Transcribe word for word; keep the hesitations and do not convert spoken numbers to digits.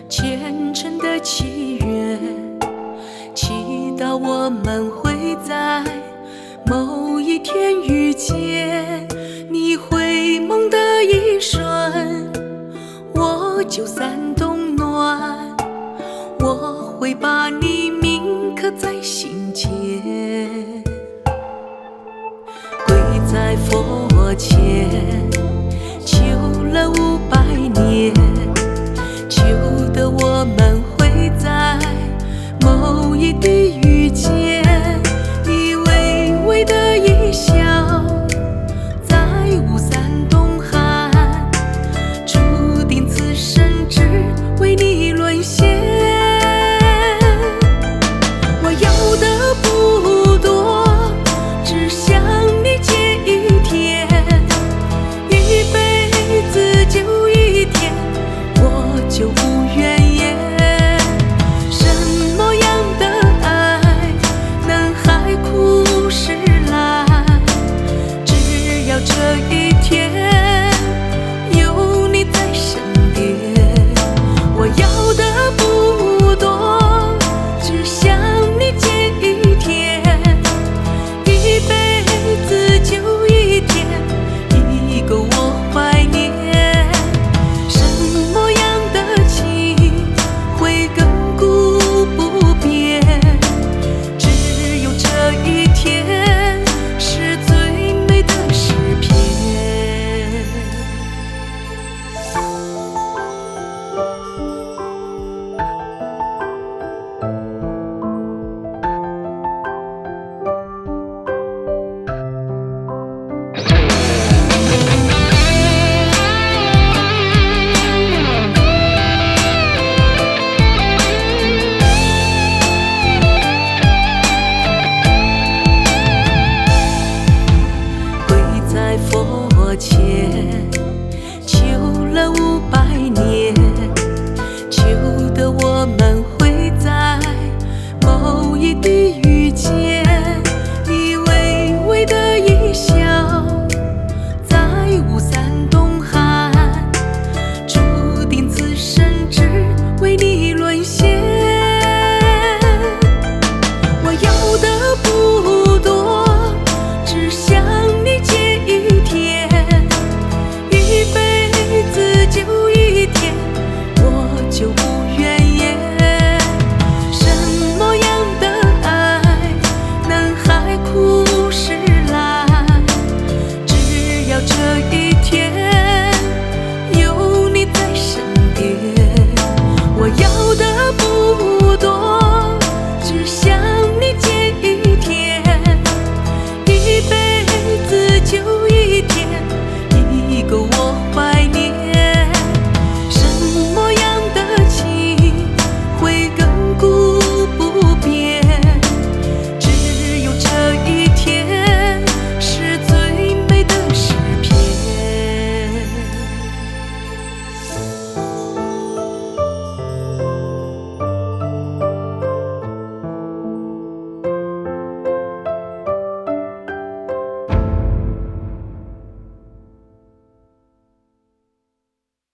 虔诚的祈愿，祈祷我们会在某一天遇见。你回眸的一瞬，我就三冬暖，我会把你铭刻在心间。跪在佛前，求了五百年，求得我们会在某一地遇见。你微微的一笑，再无三冬寒，注定此生只为你沦陷。我要的不多，只想你借一天，一辈子就一天，我就无怨